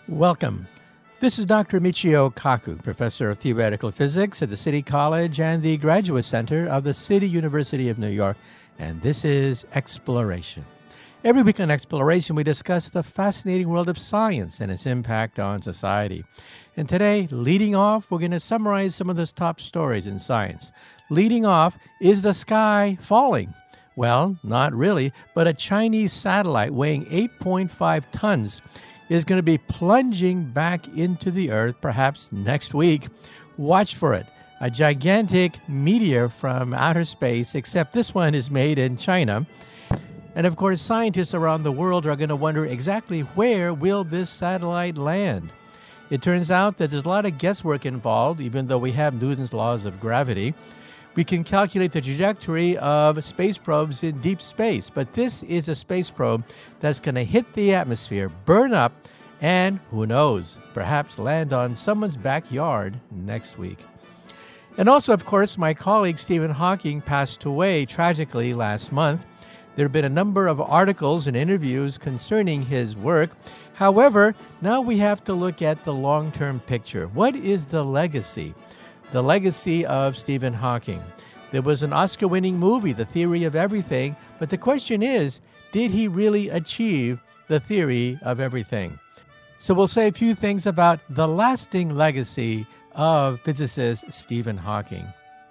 Welcome. This is Dr. Michio Kaku, Professor of Theoretical Physics at the City College and the Graduate Center of the City University of New York, and this is Exploration. Every week on Exploration, we discuss the fascinating world of science and its impact on society. And today, leading off, we're going to summarize some of those top stories in science. Leading off, is the sky falling? Well, not really, but a Chinese satellite weighing 8.5 tons is going to be plunging back into the Earth perhaps next week. Watch for it. A gigantic meteor from outer space, except this one is made in China. And of course, scientists around the world are going to wonder exactly where will this satellite land. It turns out that there's a lot of guesswork involved, even though we have Newton's laws of gravity. We can calculate the trajectory of space probes in deep space, but this is a space probe that's going to hit the atmosphere, burn up, and who knows, perhaps land on someone's backyard next week. And also, of course, my colleague Stephen Hawking passed away tragically last month. There have been a number of articles and interviews concerning his work. However, now we have to look at the long-term picture. What is the legacy? The legacy of Stephen Hawking. There was an Oscar-winning movie, The Theory of Everything, but the question is, did he really achieve the theory of everything? So we'll say a few things about the lasting legacy of physicist Stephen Hawking.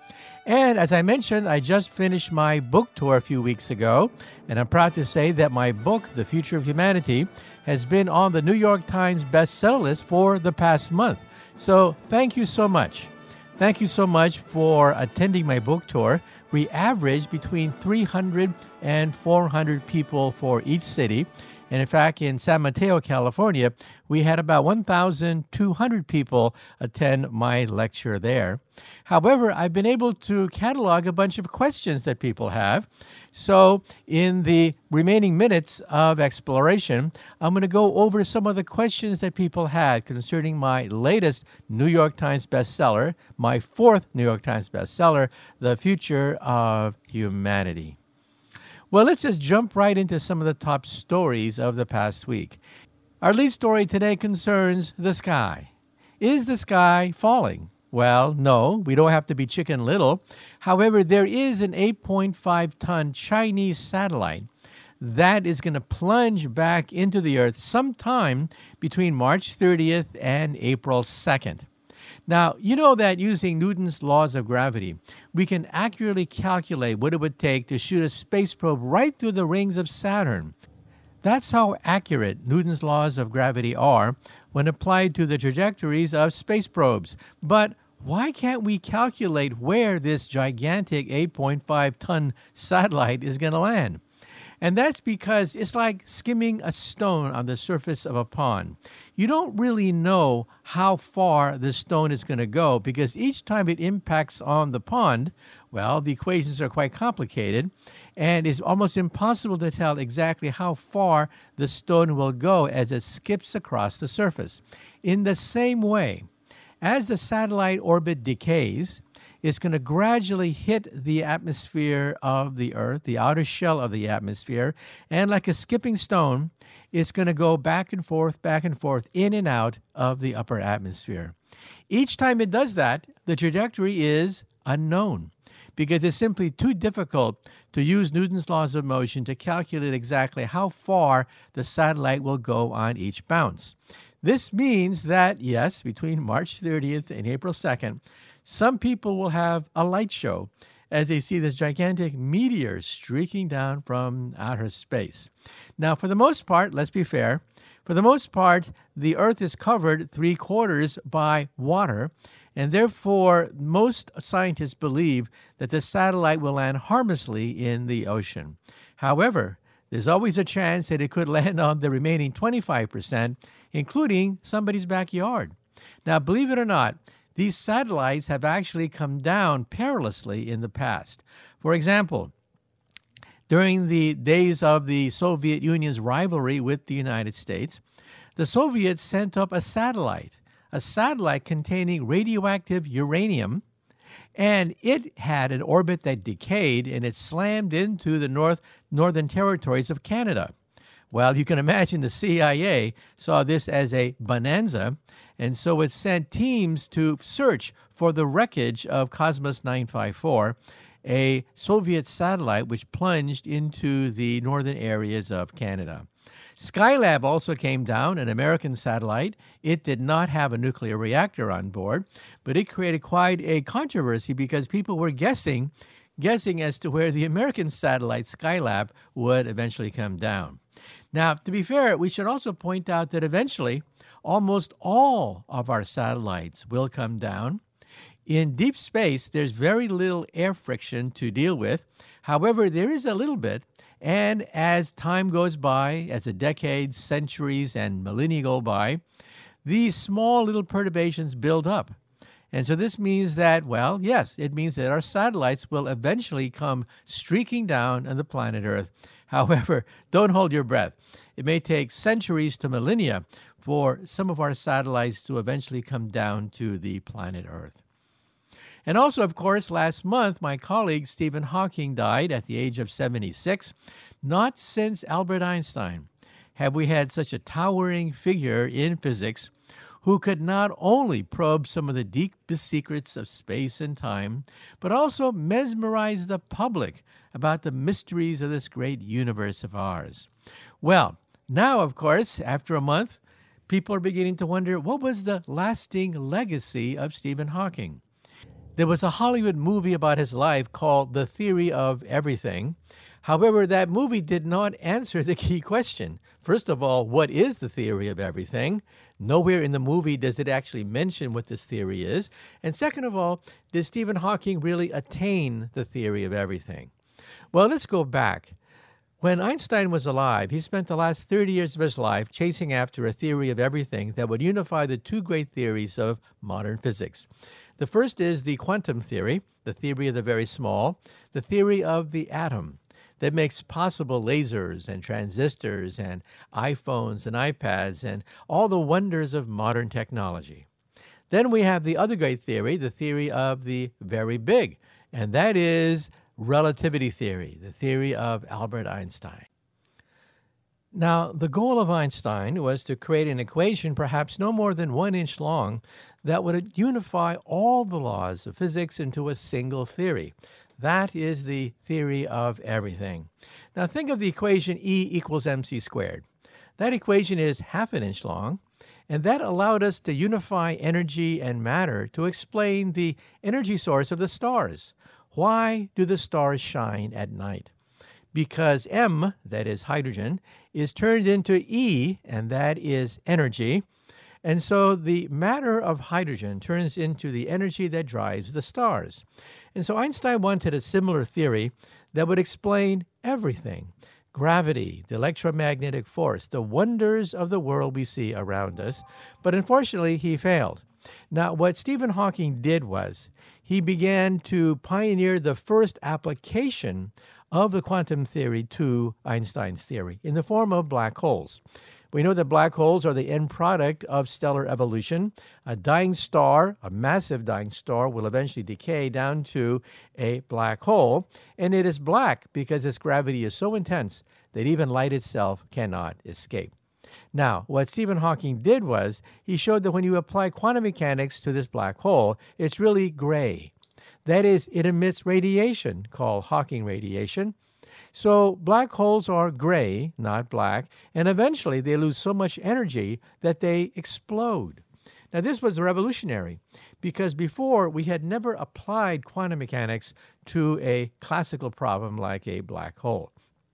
And as I mentioned, I just finished my book tour a few weeks ago, and I'm proud to say that my book, The Future of Humanity, has been on the New York Times bestseller list for the past month. So thank you so much. Thank you so much for attending my book tour. We averaged between 300 and 400 people for each city. And in fact, in San Mateo, California, we had about 1,200 people attend my lecture there. However, I've been able to catalog a bunch of questions that people have. So in the remaining minutes of exploration, I'm going to go over some of the questions that people had concerning my latest New York Times bestseller, my fourth New York Times bestseller, The Future of Humanity. Well, let's just jump right into some of the top stories of the past week. Our lead story today concerns the sky. Is the sky falling? Well, no, we don't have to be Chicken Little. However, there is an 8.5-ton Chinese satellite that is going to plunge back into the Earth sometime between March 30th and April 2nd. Now, you know that using Newton's laws of gravity, we can accurately calculate what it would take to shoot a space probe right through the rings of Saturn. That's how accurate Newton's laws of gravity are when applied to the trajectories of space probes. But why can't we calculate where this gigantic 8.5-ton satellite is going to land? And that's because it's like skimming a stone on the surface of a pond. You don't really know how far the stone is going to go because each time it impacts on the pond, well, the equations are quite complicated, and it's almost impossible to tell exactly how far the stone will go as it skips across the surface. In the same way, as the satellite orbit decays, it's going to gradually hit the atmosphere of the Earth, the outer shell of the atmosphere, and like a skipping stone, it's going to go back and forth, in and out of the upper atmosphere. Each time it does that, the trajectory is unknown because it's simply too difficult to use Newton's laws of motion to calculate exactly how far the satellite will go on each bounce. This means that, yes, between March 30th and April 2nd, some people will have a light show as they see this gigantic meteor streaking down from outer space. Now, for the most part, let's be fair, for the most part, the Earth is covered 3/4 by water, and therefore most scientists believe that the satellite will land harmlessly in the ocean. However, there's always a chance that it could land on the remaining 25%, including somebody's backyard. Now, believe it or not, these satellites have actually come down perilously in the past. For example, during the days of the Soviet Union's rivalry with the United States, the Soviets sent up a satellite containing radioactive uranium, and it had an orbit that decayed, and it slammed into the northern territories of Canada. Well, you can imagine the CIA saw this as a bonanza, and so it sent teams to search for the wreckage of Cosmos 954, a Soviet satellite which plunged into the northern areas of Canada. Skylab also came down, an American satellite. It did not have a nuclear reactor on board, but it created quite a controversy because people were guessing as to where the American satellite Skylab would eventually come down. Now, to be fair, we should also point out that eventually almost all of our satellites will come down. In deep space, there's very little air friction to deal with. However, there is a little bit. And as time goes by, as the decades, centuries, and millennia go by, these small little perturbations build up. And so this means that, well, yes, it means that our satellites will eventually come streaking down on the planet Earth. However, don't hold your breath. It may take centuries to millennia for some of our satellites to eventually come down to the planet Earth. And also, of course, last month, my colleague Stephen Hawking died at the age of 76. Not since Albert Einstein have we had such a towering figure in physics who could not only probe some of the deepest secrets of space and time, but also mesmerize the public about the mysteries of this great universe of ours. Well, now, of course, after a month, people are beginning to wonder, what was the lasting legacy of Stephen Hawking? There was a Hollywood movie about his life called The Theory of Everything. However, that movie did not answer the key question. First of all, what is the theory of everything? Nowhere in the movie does it actually mention what this theory is. And second of all, did Stephen Hawking really attain the theory of everything? Well, let's go back. When Einstein was alive, he spent the last 30 years of his life chasing after a theory of everything that would unify the two great theories of modern physics. The first is the quantum theory, the theory of the very small, the theory of the atom that makes possible lasers and transistors and iPhones and iPads and all the wonders of modern technology. Then we have the other great theory, the theory of the very big, and that is relativity theory, the theory of Albert Einstein. Now, the goal of Einstein was to create an equation perhaps no more than 1 inch long that would unify all the laws of physics into a single theory. That is the theory of everything. Now, think of the equation E equals mc squared. That equation is ½ an inch long, and that allowed us to unify energy and matter to explain the energy source of the stars. Why do the stars shine at night? Because M, that is hydrogen, is turned into E, and that is energy. And so the matter of hydrogen turns into the energy that drives the stars. And so Einstein wanted a similar theory that would explain everything: gravity, the electromagnetic force, the wonders of the world we see around us. But unfortunately, he failed. Now, what Stephen Hawking did was he began to pioneer the first application of the quantum theory to Einstein's theory in the form of black holes. We know that black holes are the end product of stellar evolution. A dying star, a massive dying star, will eventually decay down to a black hole, and it is black because its gravity is so intense that even light itself cannot escape. Now, what Stephen Hawking did was he showed that when you apply quantum mechanics to this black hole, it's really gray. That is, it emits radiation called Hawking radiation. So black holes are gray, not black, and eventually they lose so much energy that they explode. Now, this was revolutionary because before we had never applied quantum mechanics to a classical problem like a black hole.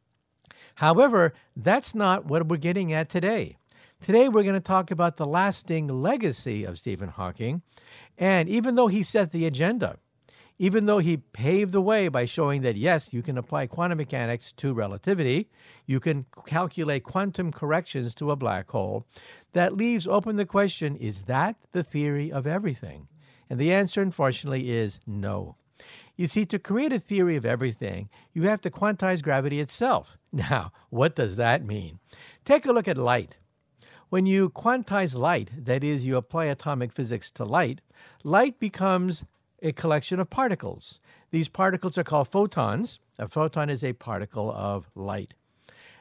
However, that's not what we're getting at today. Today, we're going to talk about the lasting legacy of Stephen Hawking. And even though he set the agenda, even though he paved the way by showing that, yes, you can apply quantum mechanics to relativity, you can calculate quantum corrections to a black hole, that leaves open the question, is that the theory of everything? And the answer, unfortunately, is no. You see, to create a theory of everything, you have to quantize gravity itself. Now, what does that mean? Take a look at light. When you quantize light, that is, you apply atomic physics to light, light becomes a collection of particles. These particles are called photons. A photon is a particle of light.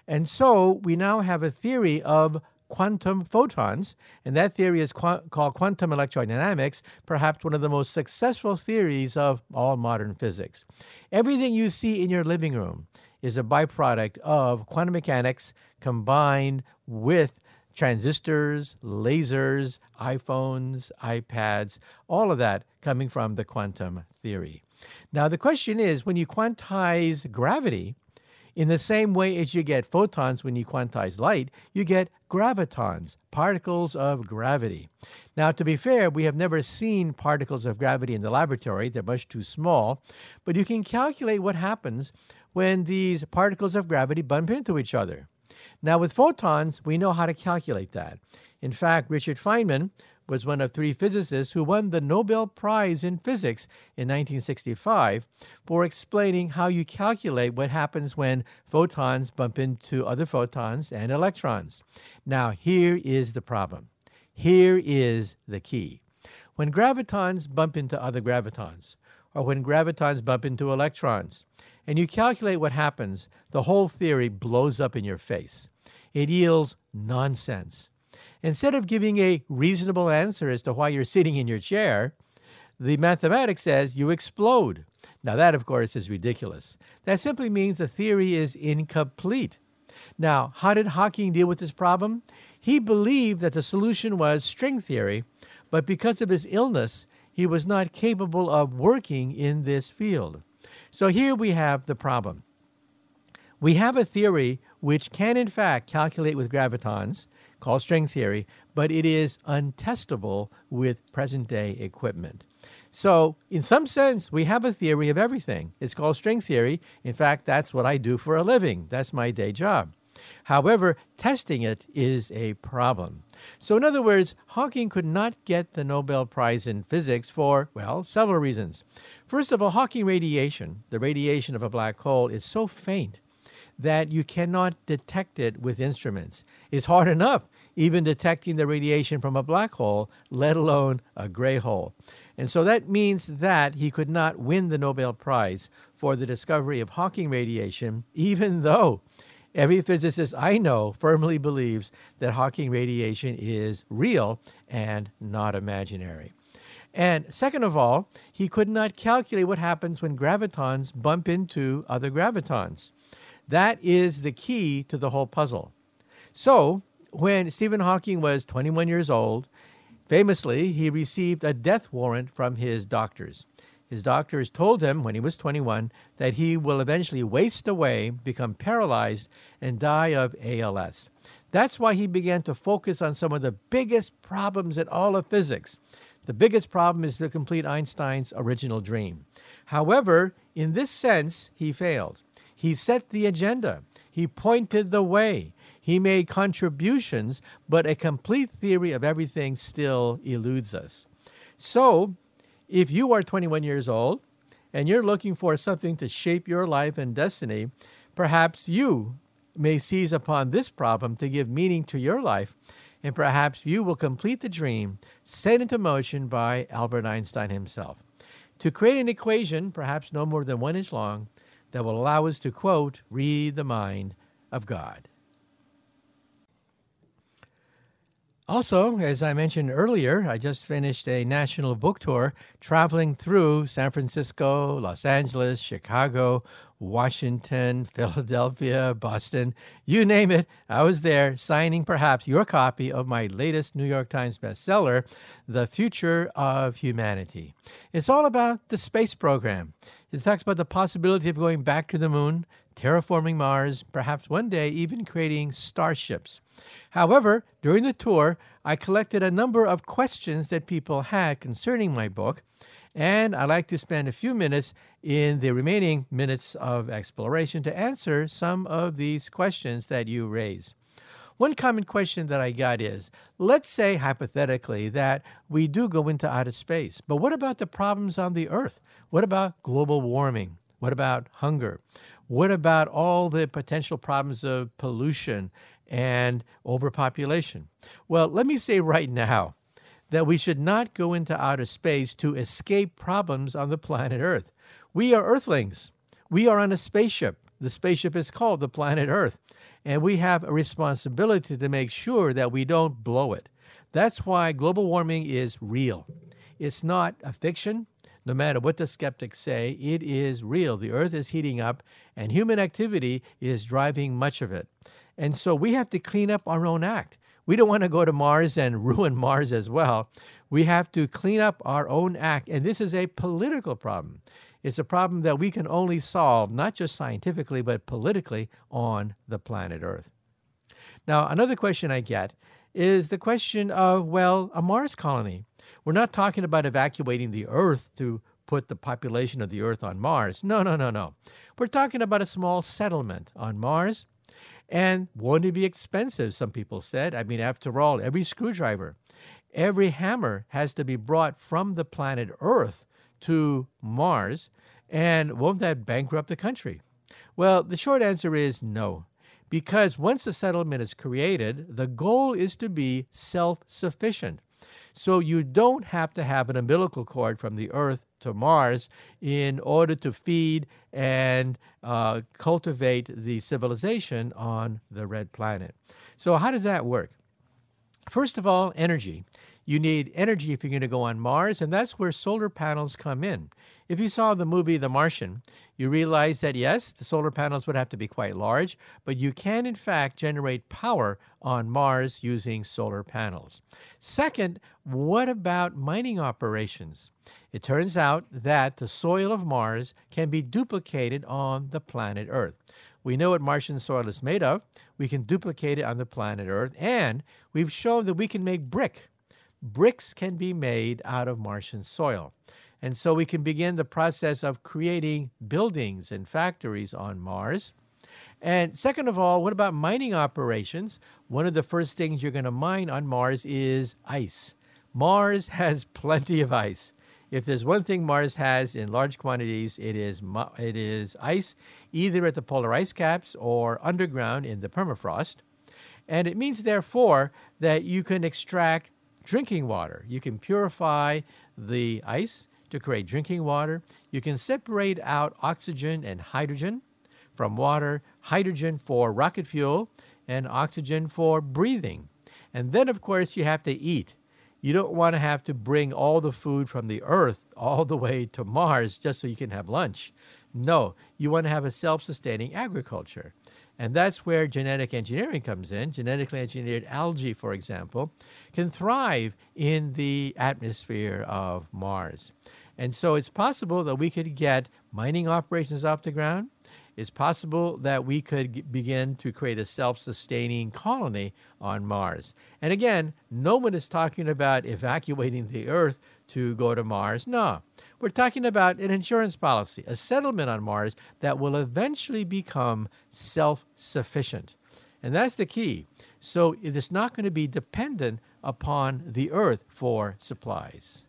And so we now have a theory of quantum photons, and that theory is called quantum electrodynamics, perhaps one of the most successful theories of all modern physics. Everything you see in your living room is a byproduct of quantum mechanics combined with transistors, lasers, iPhones, iPads, all of that coming from the quantum theory. Now, the question is, when you quantize gravity, in the same way as you get photons when you quantize light, you get gravitons, particles of gravity. Now, to be fair, we have never seen particles of gravity in the laboratory. They're much too small. But you can calculate what happens when these particles of gravity bump into each other. Now, with photons, we know how to calculate that. In fact, Richard Feynman was one of 3 physicists who won the Nobel Prize in Physics in 1965 for explaining how you calculate what happens when photons bump into other photons and electrons. Now, here is the problem. Here is the key. When gravitons bump into other gravitons, or when gravitons bump into electrons, and you calculate what happens, the whole theory blows up in your face. It yields nonsense. Instead of giving a reasonable answer as to why you're sitting in your chair, the mathematics says you explode. Now that, of course, is ridiculous. That simply means the theory is incomplete. Now, how did Hawking deal with this problem? He believed that the solution was string theory, but because of his illness, he was not capable of working in this field. So here we have the problem. We have a theory which can, in fact, calculate with gravitons, called string theory, but it is untestable with present-day equipment. So, in some sense, we have a theory of everything. It's called string theory. In fact, that's what I do for a living. That's my day job. However, testing it is a problem. So, in other words, Hawking could not get the Nobel Prize in Physics for, well, several reasons. First of all, Hawking radiation, the radiation of a black hole, is so faint that you cannot detect it with instruments. It's hard enough even detecting the radiation from a black hole, let alone a gray hole. And so that means that he could not win the Nobel Prize for the discovery of Hawking radiation, even though every physicist I know firmly believes that Hawking radiation is real and not imaginary. And second of all, he could not calculate what happens when gravitons bump into other gravitons. That is the key to the whole puzzle. So, when Stephen Hawking was 21 years old, famously, he received a death warrant from his doctors. His doctors told him when he was 21 that he will eventually waste away, become paralyzed, and die of ALS. That's why he began to focus on some of the biggest problems in all of physics. The biggest problem is to complete Einstein's original dream. However, in this sense, he failed. He set the agenda. He pointed the way. He made contributions, but a complete theory of everything still eludes us. So, if you are 21 years old and you're looking for something to shape your life and destiny, perhaps you may seize upon this problem to give meaning to your life, and perhaps you will complete the dream set into motion by Albert Einstein himself to create an equation, perhaps no more than 1 inch long, that will allow us to, quote, read the mind of God. Also, as I mentioned earlier, I just finished a national book tour traveling through San Francisco, Los Angeles, Chicago, Washington, Philadelphia, Boston, you name it. I was there signing perhaps your copy of my latest New York Times bestseller, The Future of Humanity. It's all about the space program. It talks about the possibility of going back to the moon, terraforming Mars, perhaps one day even creating starships. However, during the tour, I collected a number of questions that people had concerning my book, and I'd like to spend a few minutes in the remaining minutes of exploration to answer some of these questions that you raise. One common question that I got is, let's say hypothetically that we do go into outer space, but what about the problems on the Earth? What about global warming? What about hunger? What about all the potential problems of pollution and overpopulation? Well, let me say right now that we should not go into outer space to escape problems on the planet Earth. We are Earthlings. We are on a spaceship. the spaceship is called the planet Earth. And we have a responsibility to make sure that we don't blow it. That's why global warming is real. It's not a fiction. No matter what the skeptics say, it is real. The Earth is heating up, and human activity is driving much of it. And so we have to clean up our own act. We don't want to go to Mars and ruin Mars as well. We have to clean up our own act, and this is a political problem. It's a problem that we can only solve, not just scientifically, but politically on the planet Earth. Now, another question I get is the question of, well, a Mars colony. We're not talking about evacuating the Earth to put the population of the Earth on Mars. No, no, no, no. We're talking about a small settlement on Mars. And won't it be expensive, some people said. I mean, after all, every screwdriver, every hammer has to be brought from the planet Earth to Mars. And won't that bankrupt the country? Well, the short answer is no. Because once a settlement is created, the goal is to be self-sufficient. So you don't have to have an umbilical cord from the Earth to Mars in order to feed and cultivate the civilization on the red planet. So how does that work? First of all, energy. You need energy if you're going to go on Mars, and that's where solar panels come in. If you saw the movie The Martian, you realize that, yes, the solar panels would have to be quite large, but you can, in fact, generate power on Mars using solar panels. Second, what about mining operations? It turns out that the soil of Mars can be duplicated on the planet Earth. We know what Martian soil is made of. We can duplicate it on the planet Earth, and we've shown that we can make brick. Bricks can be made out of Martian soil. And so we can begin the process of creating buildings and factories on Mars. And second of all, what about mining operations? One of the first things you're going to mine on Mars is ice. Mars has plenty of ice. If there's one thing Mars has in large quantities, it is ice, either at the polar ice caps or underground in the permafrost. And it means, therefore, that you can extract drinking water. You can purify the ice to create drinking water. You can separate out oxygen and hydrogen from water, hydrogen for rocket fuel, and oxygen for breathing. And then, of course, you have to eat. You don't want to have to bring all the food from the Earth all the way to Mars just so you can have lunch. No, you want to have a self-sustaining agriculture. And that's where genetic engineering comes in. Genetically engineered algae, for example, can thrive in the atmosphere of Mars. And so it's possible that we could get mining operations off the ground. It's possible that we could begin to create a self-sustaining colony on Mars. And again, no one is talking about evacuating the Earth to go to Mars. No, we're talking about an insurance policy, a settlement on Mars that will eventually become self-sufficient. And that's the key. So it is not going to be dependent upon the Earth for supplies.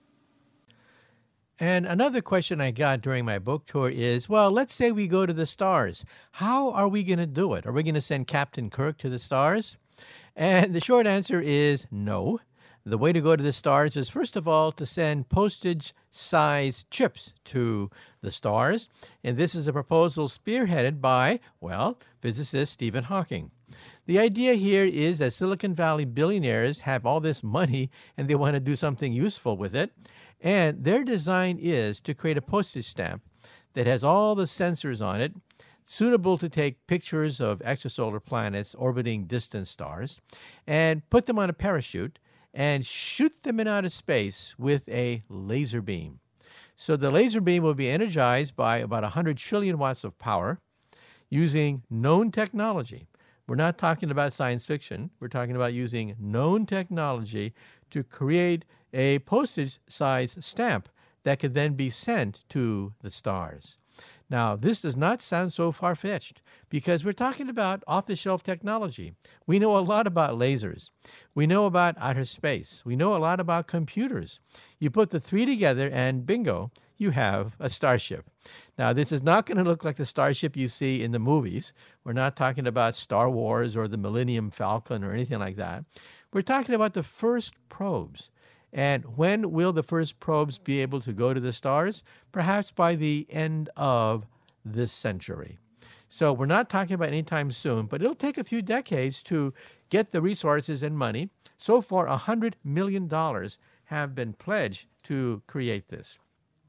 And another question I got during my book tour is, well, let's say we go to the stars. How are we going to do it? Are we going to send Captain Kirk to the stars? And the short answer is no. The way to go to the stars is, first of all, to send postage-sized chips to the stars. And this is a proposal spearheaded by, well, physicist Stephen Hawking. The idea here is that Silicon Valley billionaires have all this money and they want to do something useful with it. And their design is to create a postage stamp that has all the sensors on it, suitable to take pictures of extrasolar planets orbiting distant stars, and put them on a parachute and shoot them in outer space with a laser beam. So the laser beam will be energized by about 100 trillion watts of power using known technology. We're not talking about science fiction. We're talking about using known technology to create a postage-size stamp that could then be sent to the stars. Now, this does not sound so far-fetched because we're talking about off-the-shelf technology. We know a lot about lasers. We know about outer space. We know a lot about computers. You put the three together and bingo, you have a starship. Now, this is not going to look like the starship you see in the movies. We're not talking about Star Wars or the Millennium Falcon or anything like that. We're talking about the first probes. And when will the first probes be able to go to the stars? Perhaps by the end of this century. So we're not talking about anytime soon, but it'll take a few decades to get the resources and money. So far, $100 million have been pledged to create this.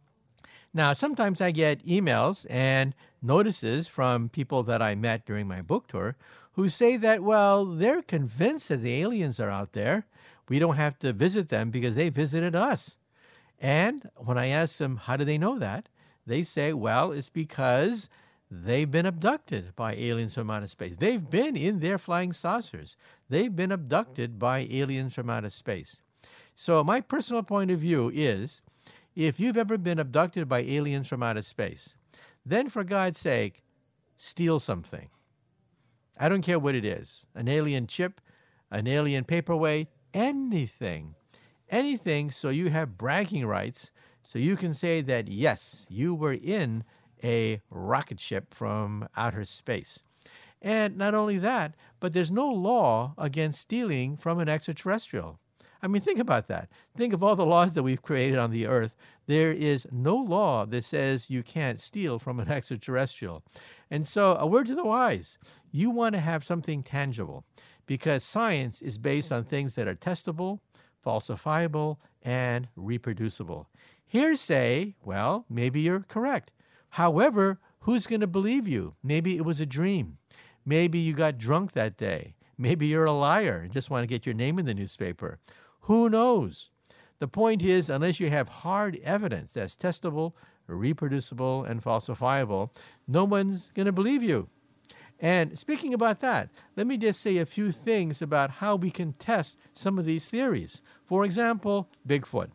Now, sometimes I get emails and notices from people that I met during my book tour who say that, well, they're convinced that the aliens are out there. We don't have to visit them because they visited us. And when I ask them, how do they know that? They say, well, it's because they've been abducted by aliens from outer space. They've been in their flying saucers. They've been abducted by aliens from outer space. So my personal point of view is, if you've ever been abducted by aliens from outer space, then for God's sake, steal something. I don't care what it is. An alien chip, an alien paperweight, anything. Anything so you have bragging rights, so you can say that, yes, you were in a rocket ship from outer space. And not only that, but there's no law against stealing from an extraterrestrial. I mean, think about that. Think of all the laws that we've created on the earth. There is no law that says you can't steal from an extraterrestrial. And so, a word to the wise, you want to have something tangible, because science is based on things that are testable, falsifiable, and reproducible. Hearsay, well, maybe you're correct. However, who's going to believe you? Maybe it was a dream. Maybe you got drunk that day. Maybe you're a liar and just want to get your name in the newspaper. Who knows? The point is, unless you have hard evidence that's testable, reproducible, and falsifiable, no one's going to believe you. And speaking about that, let me just say a few things about how we can test some of these theories. For example, Bigfoot.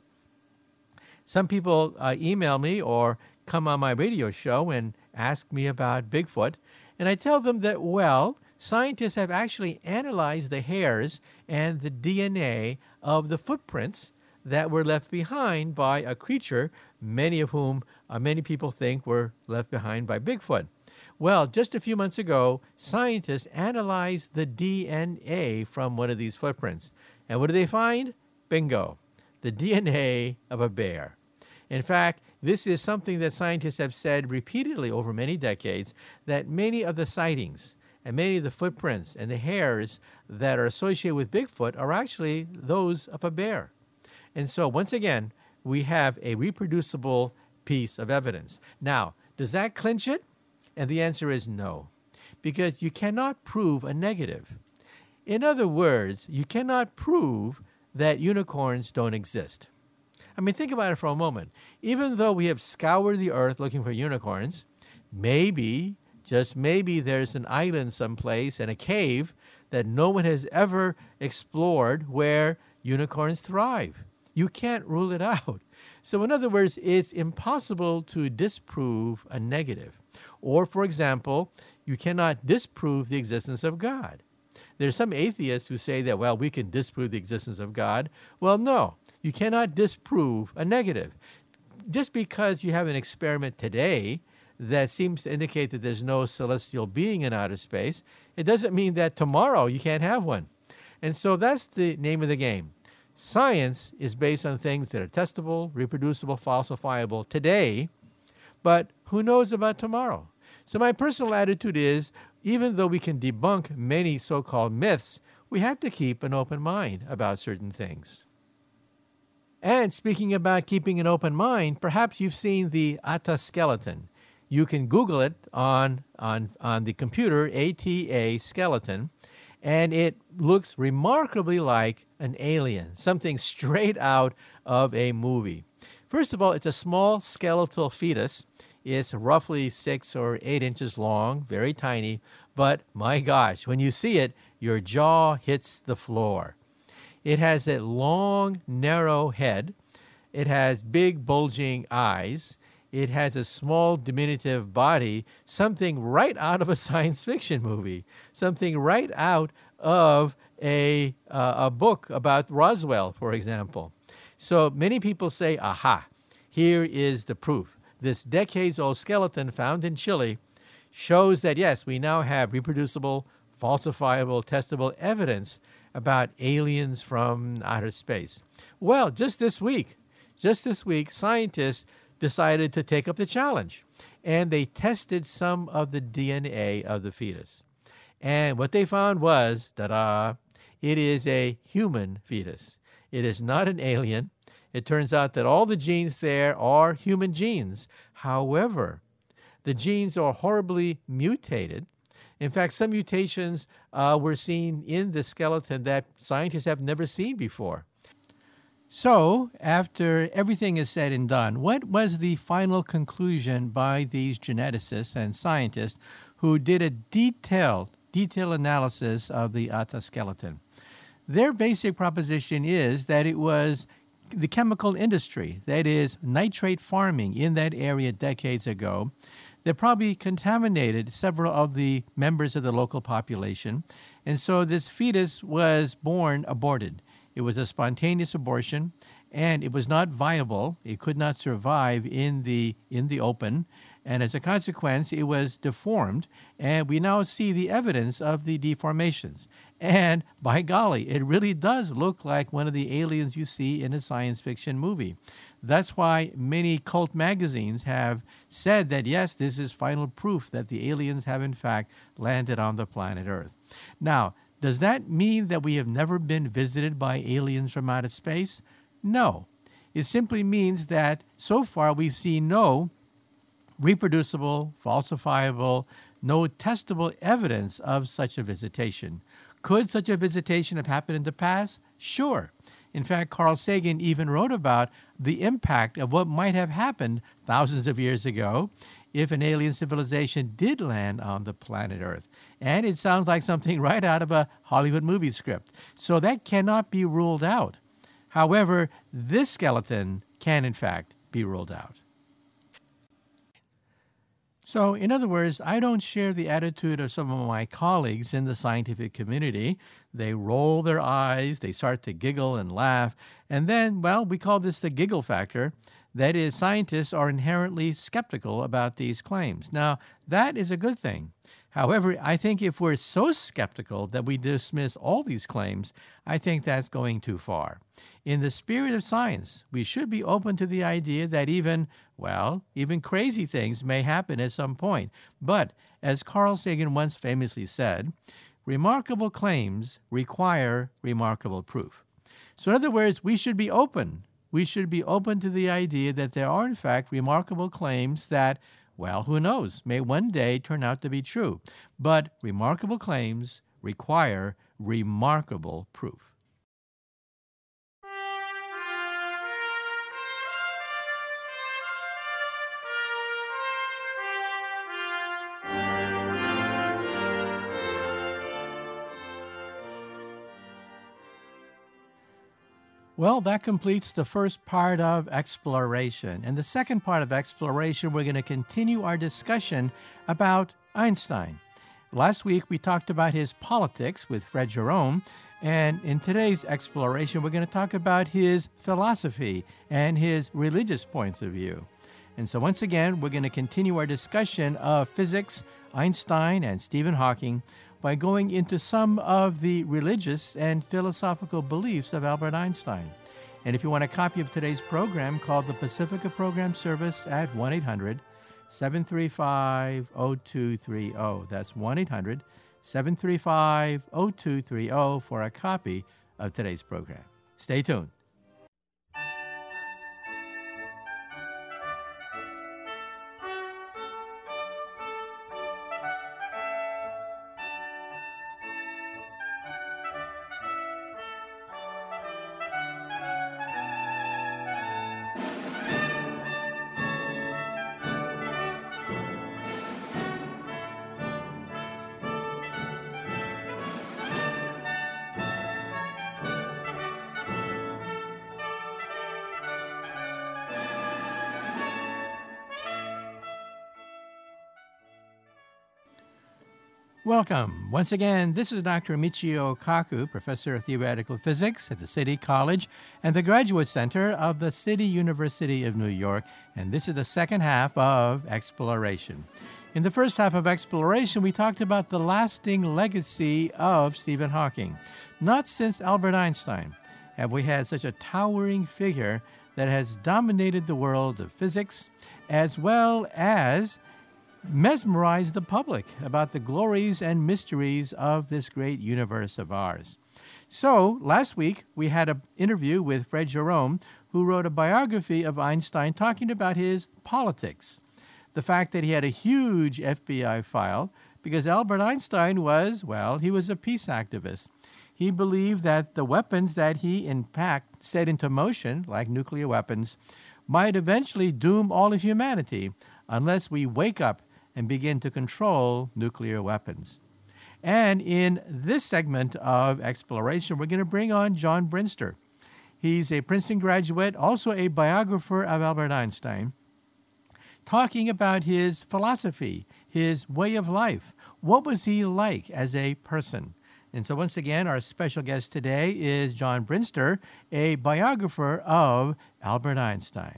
Some people email me or come on my radio show and ask me about Bigfoot. And I tell them that, well, scientists have actually analyzed the hairs and the DNA of the footprints that were left behind by a creature, many of whom many people think were left behind by Bigfoot. Well, just a few months ago, scientists analyzed the DNA from one of these footprints. And what did they find? Bingo, the DNA of a bear. In fact, this is something that scientists have said repeatedly over many decades, that many of the sightings and many of the footprints and the hairs that are associated with Bigfoot are actually those of a bear. And so, once again, we have a reproducible piece of evidence. Now, does that clinch it? And the answer is no, because you cannot prove a negative. In other words, you cannot prove that unicorns don't exist. I mean, think about it for a moment. Even though we have scoured the earth looking for unicorns, maybe, just maybe, there's an island someplace and a cave that no one has ever explored where unicorns thrive. You can't rule it out. So in other words, it's impossible to disprove a negative. Or, for example, you cannot disprove the existence of God. There's some atheists who say that, well, we can disprove the existence of God. Well, no, you cannot disprove a negative. Just because you have an experiment today that seems to indicate that there's no celestial being in outer space, it doesn't mean that tomorrow you can't have one. And so that's the name of the game. Science is based on things that are testable, reproducible, falsifiable today, but who knows about tomorrow? So my personal attitude is, even though we can debunk many so-called myths, we have to keep an open mind about certain things. And speaking about keeping an open mind, perhaps you've seen the Atta skeleton. You can Google it on the computer, ATA skeleton, and it looks remarkably like an alien, something straight out of a movie. First of all, it's a small skeletal fetus. It's roughly 6 or 8 inches long, very tiny, but my gosh, when you see it, your jaw hits the floor. It has a long, narrow head. It has big, bulging eyes. It has a small, diminutive body, something right out of a science fiction movie, something right out of a book about Roswell, for example. So many people say, aha, here is the proof. This decades-old skeleton found in Chile shows that, yes, we now have reproducible, falsifiable, testable evidence about aliens from outer space. Well, just this week, scientists decided to take up the challenge. And they tested some of the DNA of the fetus. And what they found was, ta-da, it is a human fetus. It is not an alien. It turns out that all the genes there are human genes. However, the genes are horribly mutated. In fact, some mutations were seen in the skeleton that scientists have never seen before. So, after everything is said and done, what was the final conclusion by these geneticists and scientists who did a detailed analysis of the Atta skeleton? Their basic proposition is that it was the chemical industry, that is, nitrate farming in that area decades ago, that probably contaminated several of the members of the local population. And so this fetus was born aborted. It was a spontaneous abortion, and it was not viable. It could not survive in the open. And as a consequence, it was deformed. And we now see the evidence of the deformations. And by golly, it really does look like one of the aliens you see in a science fiction movie. That's why many cult magazines have said that, yes, this is final proof that the aliens have in fact landed on the planet Earth. Now, does that mean that we have never been visited by aliens from outer space? No. It simply means that so far we see no reproducible, falsifiable, no testable evidence of such a visitation. Could such a visitation have happened in the past? Sure. In fact, Carl Sagan even wrote about the impact of what might have happened thousands of years ago if an alien civilization did land on the planet Earth. And it sounds like something right out of a Hollywood movie script. So that cannot be ruled out. However, this skeleton can, in fact, be ruled out. So, in other words, I don't share the attitude of some of my colleagues in the scientific community. They roll their eyes, they start to giggle and laugh, and then, well, we call this the giggle factor. That is, scientists are inherently skeptical about these claims. Now, that is a good thing. However, I think if we're so skeptical that we dismiss all these claims, I think that's going too far. In the spirit of science, we should be open to the idea that even crazy things may happen at some point. But, as Carl Sagan once famously said, remarkable claims require remarkable proof. So in other words, we should be open. We should be open to the idea that there are, in fact, remarkable claims that, well, who knows, may one day turn out to be true. But remarkable claims require remarkable proof. Well, that completes the first part of exploration. And the second part of exploration, we're going to continue our discussion about Einstein. Last week, we talked about his politics with Fred Jerome. And in today's exploration, we're going to talk about his philosophy and his religious points of view. And so once again, we're going to continue our discussion of physics, Einstein, and Stephen Hawking by going into some of the religious and philosophical beliefs of Albert Einstein. And if you want a copy of today's program, call the Pacifica Program Service at 1-800-735-0230. That's 1-800-735-0230 for a copy of today's program. Stay tuned. Welcome. Once again, this is Dr. Michio Kaku, Professor of Theoretical Physics at the City College and the Graduate Center of the City University of New York, and this is the second half of Exploration. In the first half of Exploration, we talked about the lasting legacy of Stephen Hawking, not since Albert Einstein. have we had such a towering figure that has dominated the world of physics, as well as mesmerized the public about the glories and mysteries of this great universe of ours. So, last week we had an interview with Fred Jerome, who wrote a biography of Einstein talking about his politics. The fact that he had a huge FBI file because Albert Einstein was, well, he was a peace activist. He believed that the weapons that he, in fact, set into motion, like nuclear weapons, might eventually doom all of humanity unless we wake up and begin to control nuclear weapons. And in this segment of Exploration, we're going to bring on John Brinster. He's a Princeton graduate, also a biographer of Albert Einstein, talking about his philosophy, his way of life. What was he like as a person? And so once again, our special guest today is John Brinster, a biographer of Albert Einstein.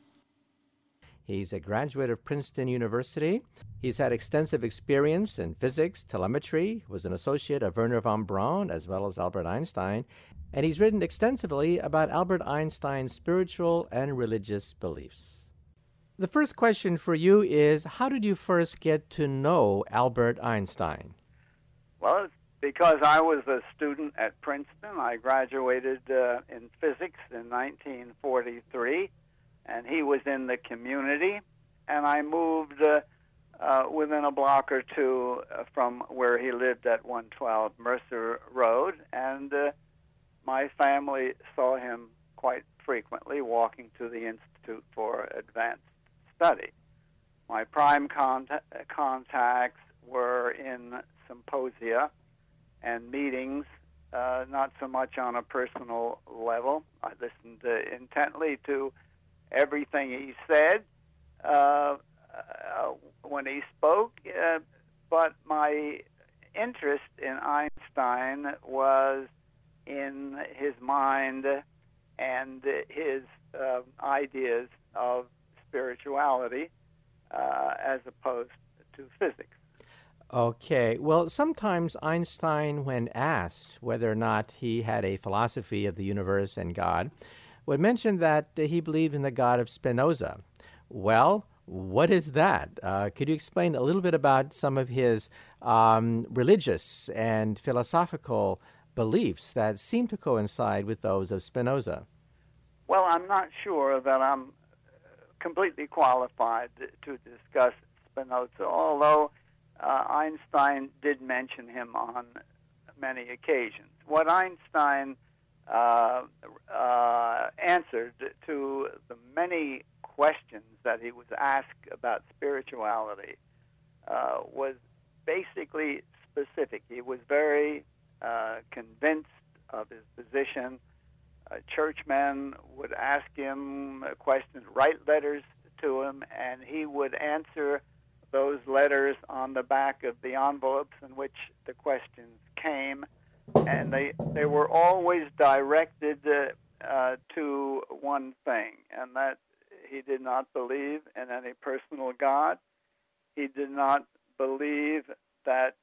He's a graduate of Princeton University. He's had extensive experience in physics, telemetry, was an associate of Wernher von Braun as well as Albert Einstein, and he's written extensively about Albert Einstein's spiritual and religious beliefs. The first question for you is, how did you first get to know Albert Einstein? Well, it's because I was a student at Princeton. I graduated in physics in 1943, and he was in the community, and I moved within a block or two from where he lived at 112 Mercer Road, and my family saw him quite frequently walking to the Institute for Advanced Study. My prime contacts were in symposia and meetings, not so much on a personal level. I listened intently to everything he said when he spoke, but my interest in Einstein was in his mind and his ideas of spirituality as opposed to physics. Okay. Well, sometimes Einstein, when asked whether or not he had a philosophy of the universe and God, would mention that he believed in the God of Spinoza. Well, what is that? Could you explain a little bit about some of his religious and philosophical beliefs that seem to coincide with those of Spinoza? Well, I'm not sure that I'm completely qualified to discuss Spinoza, although Einstein did mention him on many occasions. What Einstein answered to the many questions that he was asked about spirituality was basically specific. He was very convinced of his position. Churchmen would ask him questions, write letters to him, and he would answer those letters on the back of the envelopes in which the questions came, and they were always directed to one thing, and that he did not believe in any personal God. He did not believe that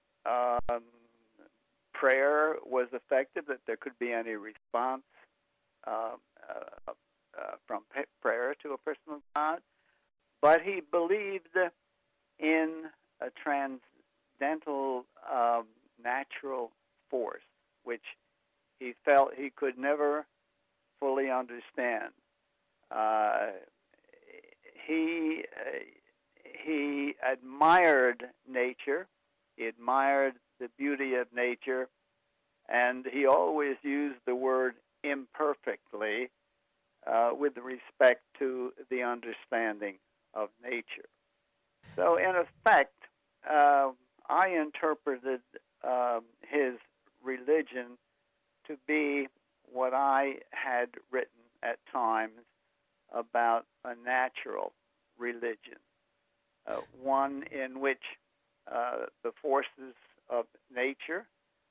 prayer was effective, that there could be any response from prayer to a personal God, but he believed in a transcendental natural force, which he felt he could never fully understand. He admired nature. He admired the beauty of nature, and he always used the word imperfectly with respect to the understanding of nature. So, in effect, I interpreted his religion to be what I had written at times about a natural religion, one in which the forces of nature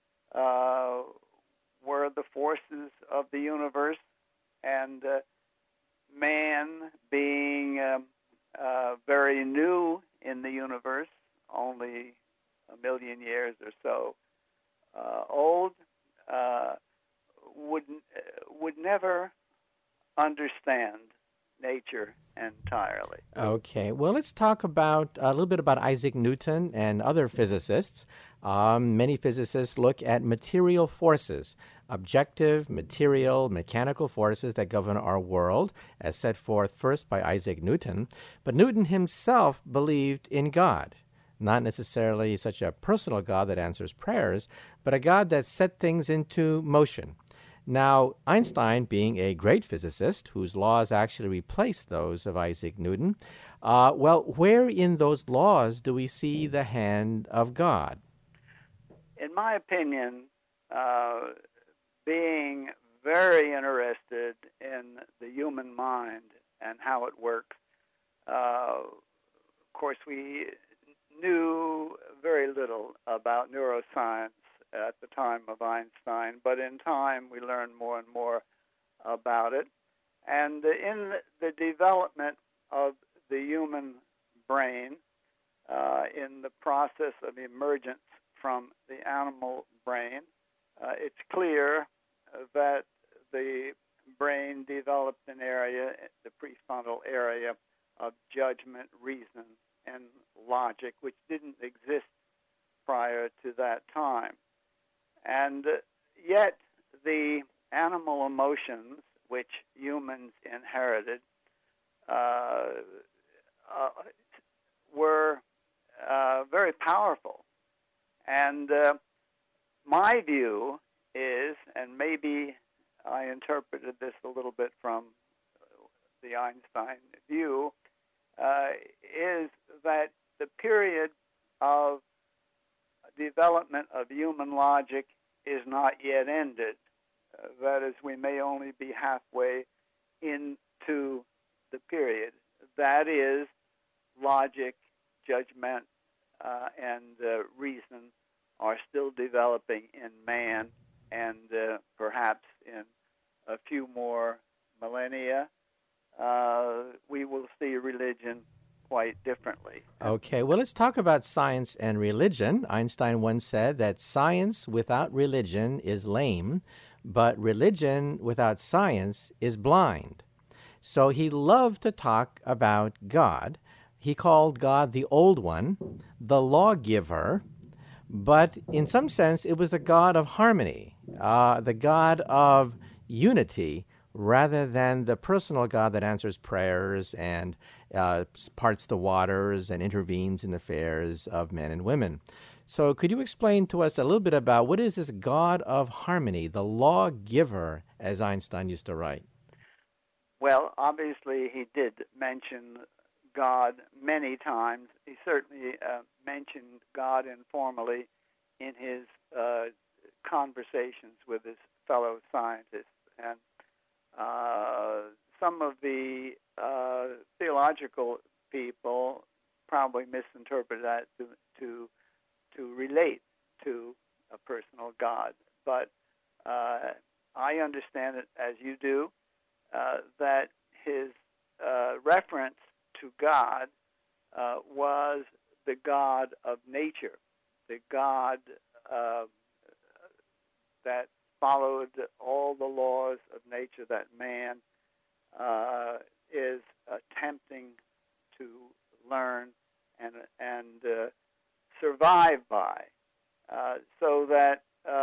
were the forces of the universe, and man, being very new in the universe, only 1 million years or so old, would never understand nature entirely. Okay, well, let's talk about a little bit about Isaac Newton and other physicists. Many physicists look at material forces, objective, material, mechanical forces that govern our world, as set forth first by Isaac Newton. But Newton himself believed in God, not necessarily such a personal God that answers prayers, but a God that set things into motion. Now, Einstein, being a great physicist whose laws actually replaced those of Isaac Newton, where in those laws do we see the hand of God? In my opinion, being very interested in the human mind and how it works, of course, we knew very little about neuroscience at the time of Einstein, but in time we learned more and more about it. And in the development of the human brain, in the process of emergence from the animal brain, it's clear that the brain developed an area, the prefrontal area, of judgment, reason, and logic, which didn't exist prior to that time. And yet the animal emotions, which humans inherited, were very powerful. And my view is, and maybe I interpreted this a little bit from the Einstein view, is that the period of development of human logic is not yet ended. That is, we may only be halfway into the period. That is, logic, judgment, and reason are still developing in man, and perhaps in a few more millennia, we will see religion quite differently. Okay, well, let's talk about science and religion. Einstein once said that science without religion is lame, but religion without science is blind. So he loved to talk about God. He called God the Old One, the lawgiver, but in some sense it was the God of harmony, the God of unity, rather than the personal God that answers prayers and parts the waters and intervenes in the affairs of men and women. So could you explain to us a little bit about what is this God of harmony, the lawgiver, as Einstein used to write? Well, obviously he did mention God many times. He certainly mentioned God informally in his conversations with his fellow scientists. And some of the theological people probably misinterpret that to relate to a personal God. But I understand it as you do, that his reference to God was the God of nature, the God that followed all the laws of nature that man is attempting to learn and survive by, so that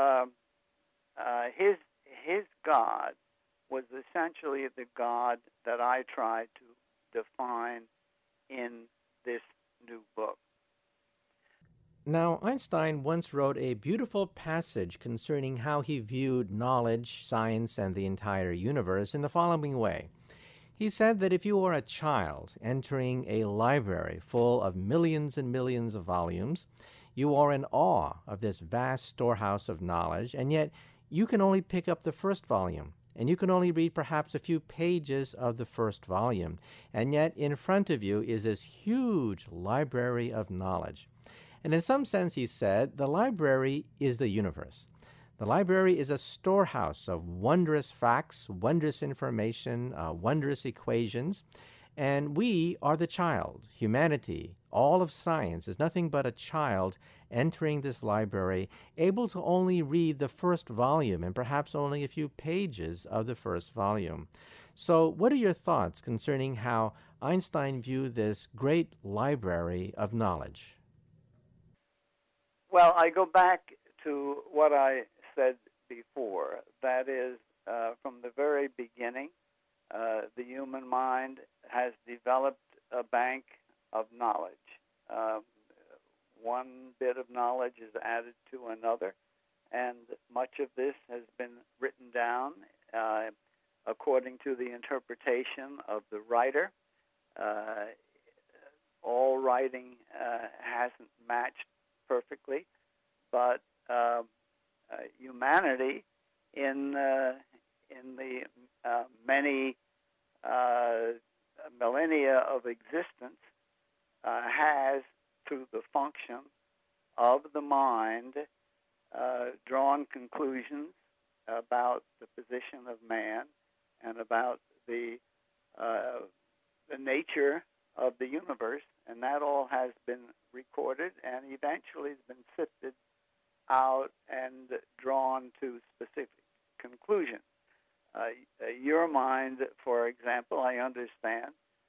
his God was essentially the God that I try to define in this new book. Now, Einstein once wrote a beautiful passage concerning how he viewed knowledge, science, and the entire universe in the following way. He said that if you were a child entering a library full of millions and millions of volumes, you are in awe of this vast storehouse of knowledge, and yet you can only pick up the first volume, and you can only read perhaps a few pages of the first volume, and yet in front of you is this huge library of knowledge. And in some sense, he said, the library is the universe. The library is a storehouse of wondrous facts, wondrous information, wondrous equations, and we are the child. Humanity, all of science, is nothing but a child entering this library, able to only read the first volume and perhaps only a few pages of the first volume. So, what are your thoughts concerning how Einstein viewed this great library of knowledge? Well, I go back to what I said before. That is, from the very beginning, the human mind has developed a bank of knowledge. One bit of knowledge is added to another, and much of this has been written down according to the interpretation of the writer. All writing hasn't matched perfectly, but humanity in the many millennia of existence has, through the function of the mind, drawn conclusions about the position of man and about the nature of the universe, and that all has been recorded and eventually has been sifted out and drawn to specific conclusions. Your mind, for example, I understand,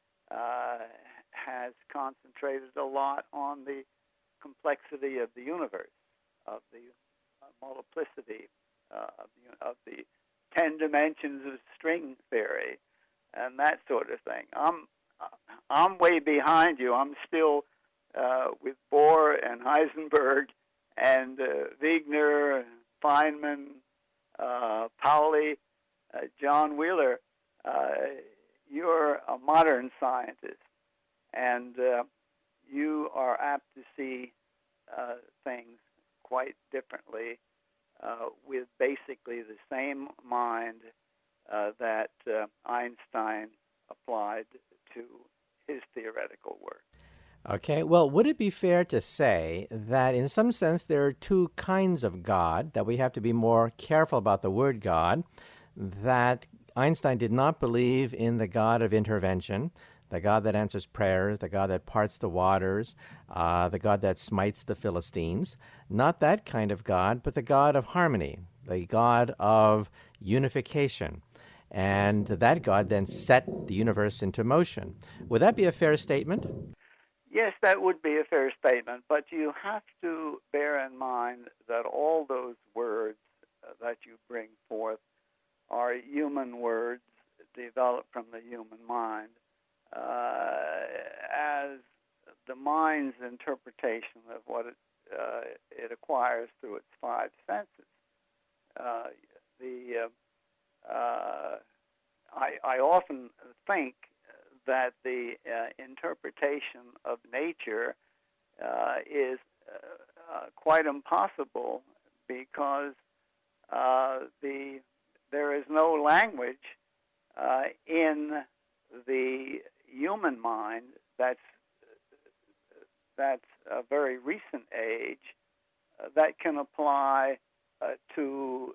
has concentrated a lot on the complexity of the universe, of the multiplicity of the 10 dimensions of string theory, and that sort of thing. I'm way behind you. I'm still with Bohr and Heisenberg and Wigner, Feynman, Pauli, John Wheeler. You're a modern scientist, and you are apt to see things quite differently with basically the same mind that Einstein applied to his theoretical work. Okay, well, would it be fair to say that in some sense there are two kinds of God, that we have to be more careful about the word God, that Einstein did not believe in the God of intervention, the God that answers prayers, the God that parts the waters, the God that smites the Philistines, not that kind of God, but the God of harmony, the God of unification. And that God then set the universe into motion. Would that be a fair statement? Yes, that would be a fair statement, but you have to bear in mind that all those words that you bring forth are human words developed from the human mind. As the mind's interpretation of what it acquires through its five senses. I often think that the interpretation of nature is quite impossible because there is no language in the human mind that's a very recent age that can apply to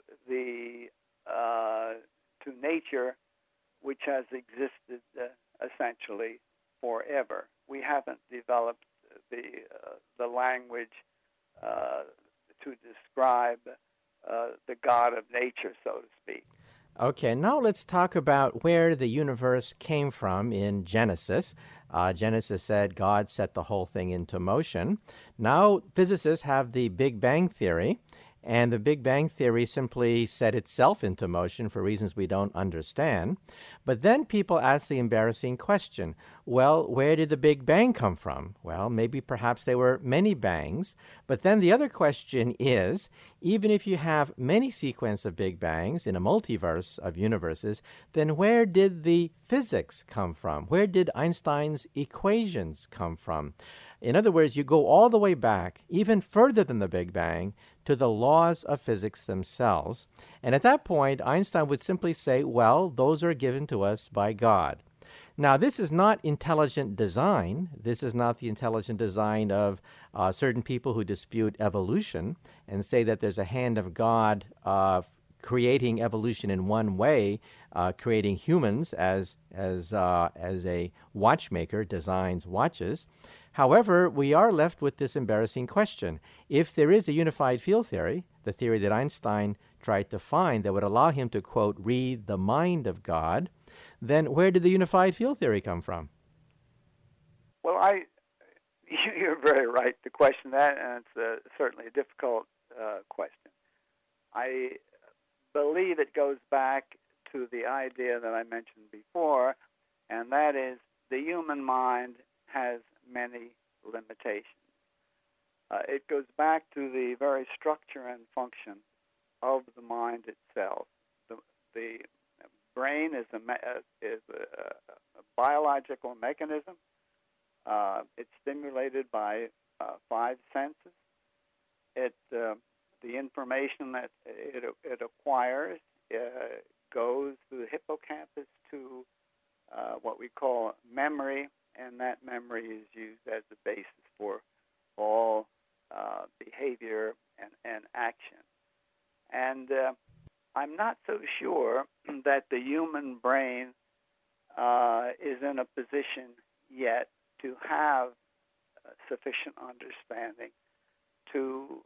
nature, which has existed essentially forever. We haven't developed the language to describe the God of nature, so to speak. Okay, now let's talk about where the universe came from in Genesis. Genesis said God set the whole thing into motion. Now physicists have the Big Bang Theory, and the Big Bang Theory simply set itself into motion for reasons we don't understand. But then people ask the embarrassing question, well, where did the Big Bang come from? Well, maybe perhaps there were many bangs. But then the other question is, even if you have many sequences of Big Bangs in a multiverse of universes, then where did the physics come from? Where did Einstein's equations come from? In other words, you go all the way back, even further than the Big Bang, to the laws of physics themselves. And at that point, Einstein would simply say, well, those are given to us by God. Now, this is not intelligent design. This is not the intelligent design of certain people who dispute evolution and say that there's a hand of God creating evolution in one way, creating humans as a watchmaker designs watches. However, we are left with this embarrassing question. If there is a unified field theory, the theory that Einstein tried to find that would allow him to, quote, read the mind of God, then where did the unified field theory come from? Well, you're very right to question that, and it's certainly a difficult question. I believe it goes back to the idea that I mentioned before, and that is the human mind has many limitations. It goes back to the very structure and function of the mind itself. The brain is a biological mechanism. It's stimulated by five senses. The information that it acquires goes through the hippocampus to what we call memory, and that memory is used as the basis for all behavior and action. And I'm not so sure that the human brain is in a position yet to have sufficient understanding to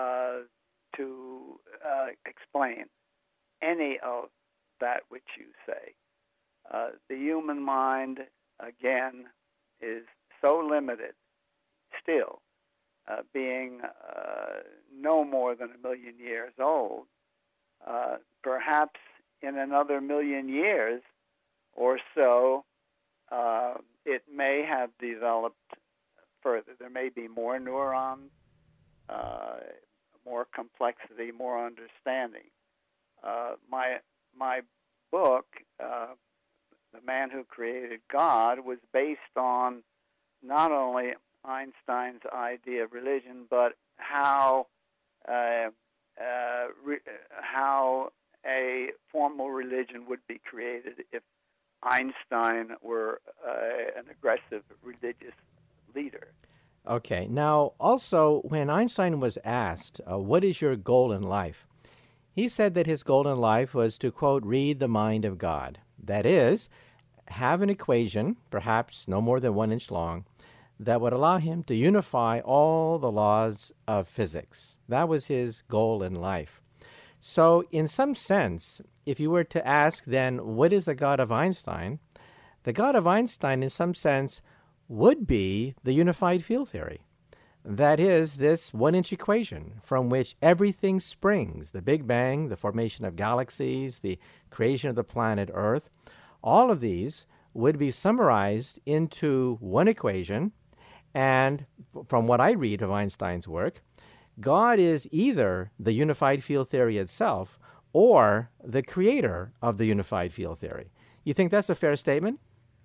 explain any of that which you say. The human mind, again, is so limited still, being no more than 1 million years old. Perhaps in another 1,000,000 years or so, it may have developed further. There may be more neurons, more complexity, more understanding. My book, The Man Who Created God, was based on not only Einstein's idea of religion, but how a formal religion would be created if Einstein were an aggressive religious leader. Okay. Now, also, when Einstein was asked, what is your goal in life? He said that his goal in life was to, quote, read the mind of God. That is, have an equation, perhaps no more than 1 inch long, that would allow him to unify all the laws of physics. That was his goal in life. So, in some sense, if you were to ask then, what is the God of Einstein? The God of Einstein, in some sense, would be the unified field theory. That is, this 1 inch equation from which everything springs, the Big Bang, the formation of galaxies, the creation of the planet Earth. All of these would be summarized into one equation, and from what I read of Einstein's work, God is either the unified field theory itself or the creator of the unified field theory. You think that's a fair statement?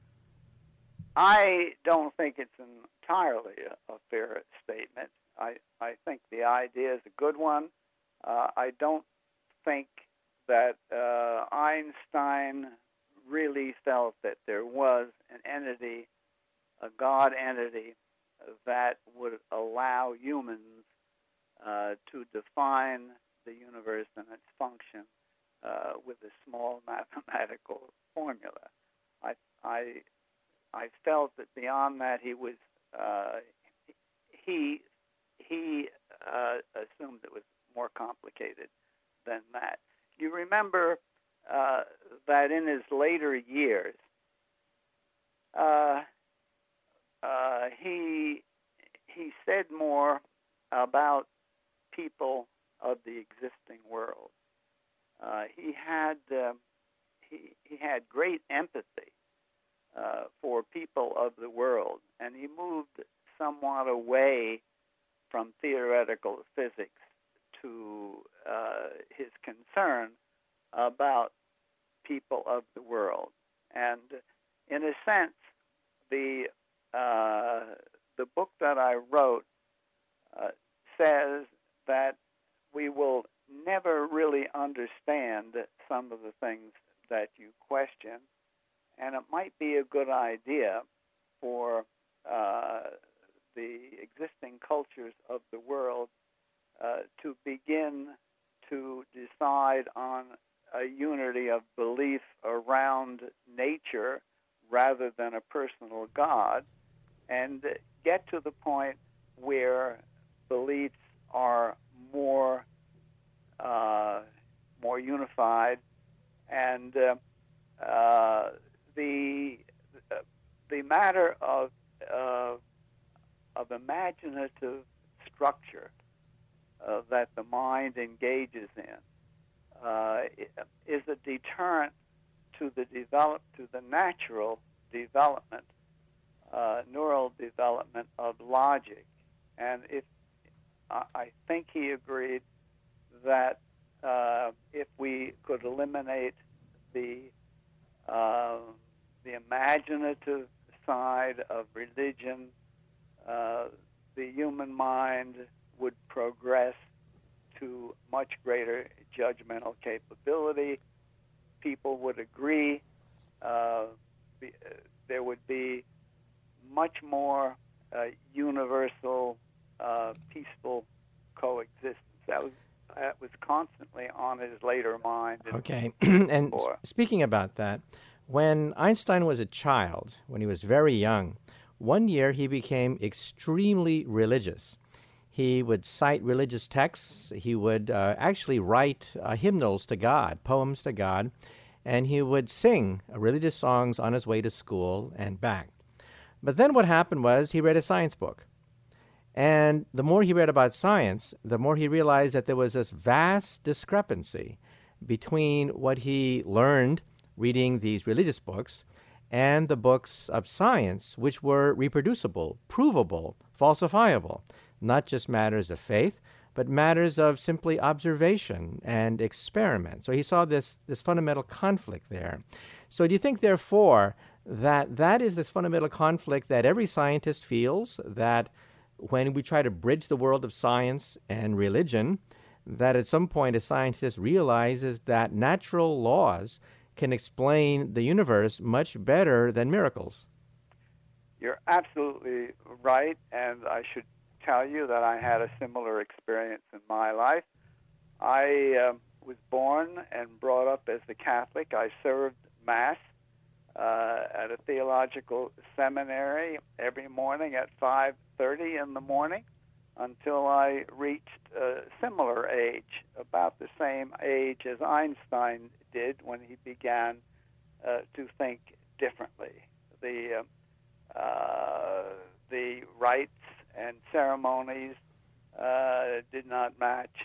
I don't think it's entirely a fair statement. I think the idea is a good one. I don't think that Einstein really felt that there was an entity, a God entity, that would allow humans to define the universe and its function with a small mathematical formula. I felt that beyond that he was he assumed it was more complicated than that. You remember that in his later years, he said more about people of the existing world. He had great empathy for people of the world, and he moved somewhat away from theoretical physics to his concern about people of the world. And in a sense, the book that I wrote says that we will never really understand some of the things that you question, and it might be a good idea for the existing cultures of the world to begin to decide on a unity of belief around nature rather than a personal God, and get to the point where beliefs are more unified, and the matter of imaginative structure that the mind engages in is a deterrent to the natural development, neural development of logic. And I think he agreed that if we could eliminate the imaginative side of religion, the human mind would progress to much greater judgmental capability. People would agree. There would be much more universal, peaceful coexistence. That was constantly on his later mind. Okay. And speaking about that, when Einstein was a child, when he was very young, one year he became extremely religious. He would cite religious texts. He would actually write hymnals to God, poems to God, and he would sing religious songs on his way to school and back. But then what happened was he read a science book. And the more he read about science, the more he realized that there was this vast discrepancy between what he learned reading these religious books and the books of science, which were reproducible, provable, falsifiable, not just matters of faith, but matters of simply observation and experiment. So he saw this fundamental conflict there. So do you think, therefore, that is this fundamental conflict that every scientist feels, that when we try to bridge the world of science and religion, that at some point a scientist realizes that natural laws can explain the universe much better than miracles? You're absolutely right, and I should tell you that I had a similar experience in my life. I was born and brought up as a Catholic. I served Mass at a theological seminary every morning at 5:30 in the morning until I reached a similar age, about the same age as Einstein did when he began to think differently. The rites and ceremonies did not match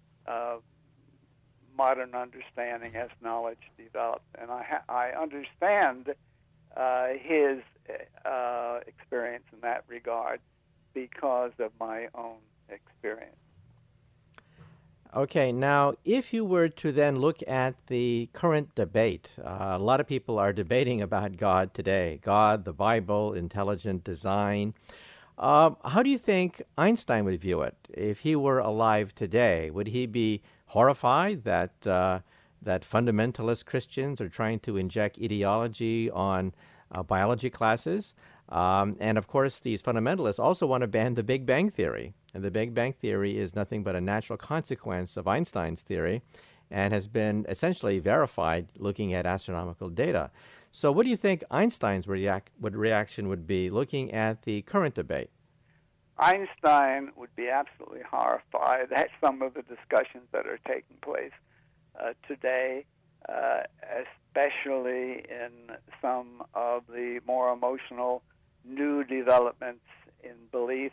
modern understanding as knowledge developed. And I understand his experience in that regard because of my own experience. Okay, now, if you were to then look at the current debate, a lot of people are debating about God today, God, the Bible, intelligent design. How do you think Einstein would view it if he were alive today? Would he be horrified that fundamentalist Christians are trying to inject ideology on biology classes? And of course, these fundamentalists also want to ban the Big Bang Theory. And the Big Bang Theory is nothing but a natural consequence of Einstein's theory and has been essentially verified looking at astronomical data. So what do you think Einstein's reaction would be looking at the current debate? Einstein would be absolutely horrified at some of the discussions that are taking place today, especially in some of the more emotional new developments in belief.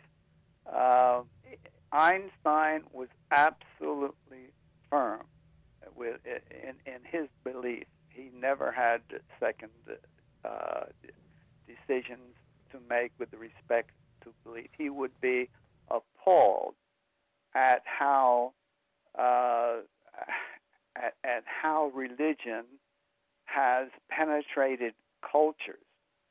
Einstein was absolutely firm in his belief. He never had second decisions to make with respect to belief. He would be appalled at how religion has penetrated cultures.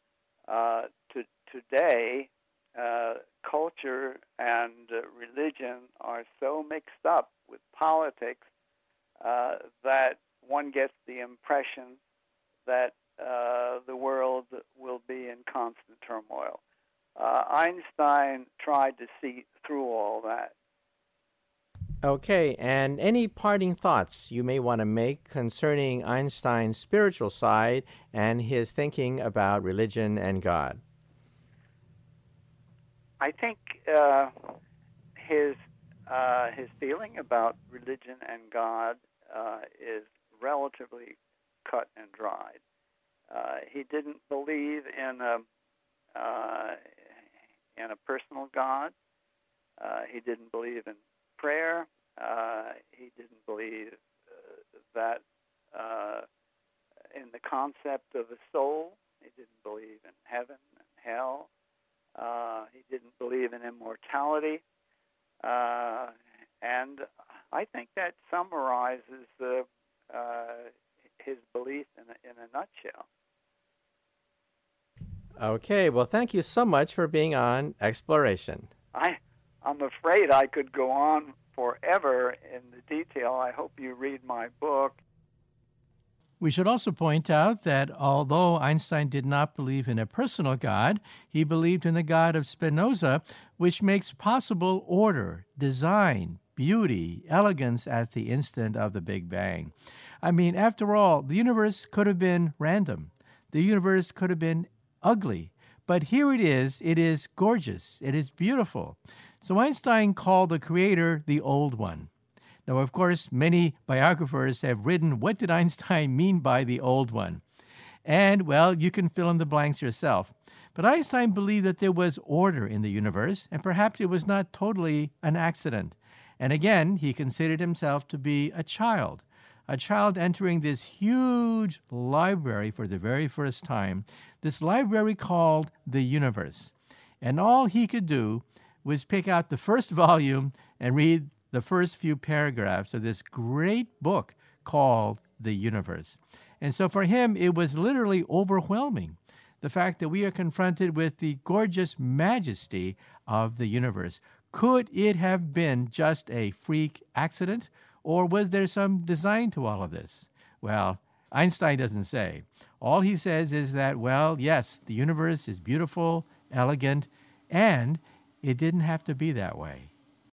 Today, culture and religion are so mixed up with politics that one gets the impression that the world will be in constant turmoil. Einstein tried to see through all that. Okay, and any parting thoughts you may want to make concerning Einstein's spiritual side and his thinking about religion and God? I think his feeling about religion and God is relatively cut and dried. He didn't believe in a personal God. He didn't believe in prayer. He didn't believe that in the concept of a soul. He didn't believe in heaven and hell. He didn't believe in immortality. And I think that summarizes his belief in a nutshell. Okay, well, thank you so much for being on Exploration. I'm afraid I could go on forever in the detail. I hope you read my book. We should also point out that although Einstein did not believe in a personal God, he believed in the God of Spinoza, which makes possible order, design, beauty, elegance at the instant of the Big Bang. I mean, after all, the universe could have been random. The universe could have been ugly. But here it is gorgeous, it is beautiful. So Einstein called the Creator the Old One. Now, of course, many biographers have written, what did Einstein mean by the Old One? And, well, you can fill in the blanks yourself. But Einstein believed that there was order in the universe, and perhaps it was not totally an accident. And again, he considered himself to be a child entering this huge library for the very first time, this library called the universe. And all he could do was pick out the first volume and read the first few paragraphs of this great book called The Universe. And so for him, it was literally overwhelming, the fact that we are confronted with the gorgeous majesty of the universe. Could it have been just a freak accident, or was there some design to all of this? Well, Einstein doesn't say. All he says is that, well, yes, the universe is beautiful, elegant, and it didn't have to be that way.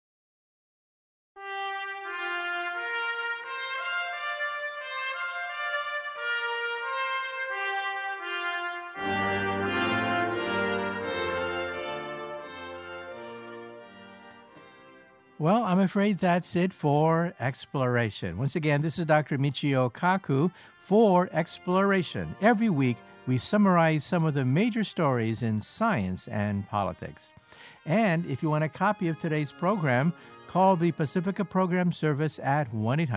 Well, I'm afraid that's it for Exploration. Once again, this is Dr. Michio Kaku for Exploration. Every week, we summarize some of the major stories in science and politics. And if you want a copy of today's program, call the Pacifica Program Service at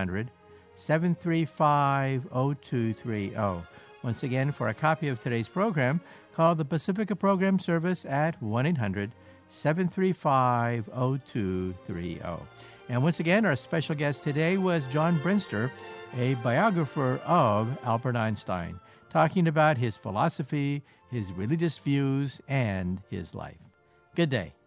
1-800-735-0230. Once again, for a copy of today's program, call the Pacifica Program Service at 1-800-735-0230. And once again, our special guest today was John Brinster, a biographer of Albert Einstein, talking about his philosophy, his religious views, and his life. Good day.